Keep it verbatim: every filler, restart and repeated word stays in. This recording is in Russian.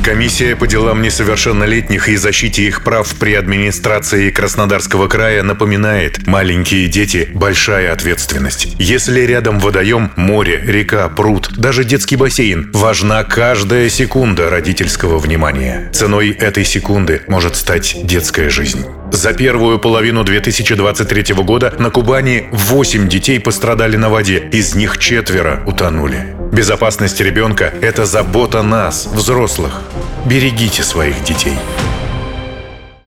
Комиссия по делам несовершеннолетних и защите их прав при администрации Краснодарского края напоминает: маленькие дети – большая ответственность. Если рядом водоем, море, река, пруд, даже детский бассейн, важна каждая секунда родительского внимания. Ценой этой секунды может стать детская жизнь. За первую половину две тысячи двадцать третьего года на Кубани восемь детей пострадали на воде, из них четверо утонули. Безопасность ребенка – это забота нас, взрослых. Берегите своих детей.